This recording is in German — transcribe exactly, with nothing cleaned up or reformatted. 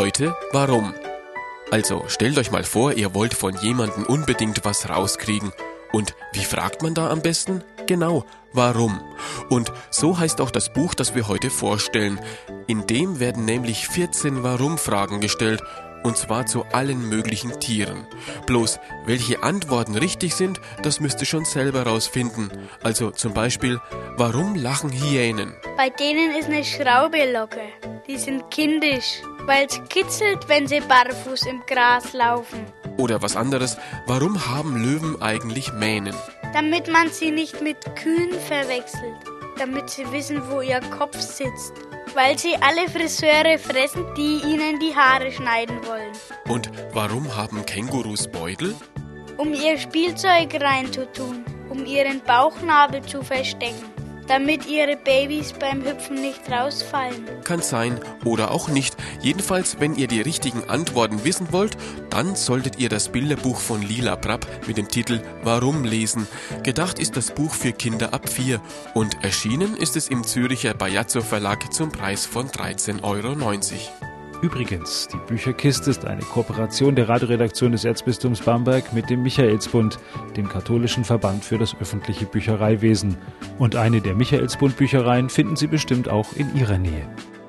Heute warum? Also stellt euch mal vor, ihr wollt von jemandem unbedingt was rauskriegen. Und wie fragt man da am besten? Genau, warum? Und so heißt auch das Buch, das wir heute vorstellen. In dem werden nämlich vierzehn Warum-Fragen gestellt, und zwar zu allen möglichen Tieren. Bloß, welche Antworten richtig sind, das müsst ihr schon selber rausfinden. Also zum Beispiel, warum lachen Hyänen? Bei denen ist eine Schraube locker. Die sind kindisch, weil es kitzelt, wenn sie barfuß im Gras laufen. Oder was anderes, warum haben Löwen eigentlich Mähnen? Damit man sie nicht mit Kühen verwechselt. Damit sie wissen, wo ihr Kopf sitzt. Weil sie alle Friseure fressen, die ihnen die Haare schneiden wollen. Und warum haben Kängurus Beutel? Um ihr Spielzeug reinzutun, um ihren Bauchnabel zu verstecken, damit ihre Babys beim Hüpfen nicht rausfallen. Kann sein oder auch nicht. Jedenfalls, wenn ihr die richtigen Antworten wissen wollt, dann solltet ihr das Bilderbuch von Lila Brapp mit dem Titel Warum lesen. Gedacht ist das Buch für Kinder ab vier und erschienen ist es im Züricher Bajazzo Verlag zum Preis von dreizehn Euro neunzig. Übrigens, die Bücherkiste ist eine Kooperation der Radioredaktion des Erzbistums Bamberg mit dem Michaelsbund, dem katholischen Verband für das öffentliche Büchereiwesen. Und eine der Michaelsbund-Büchereien finden Sie bestimmt auch in Ihrer Nähe.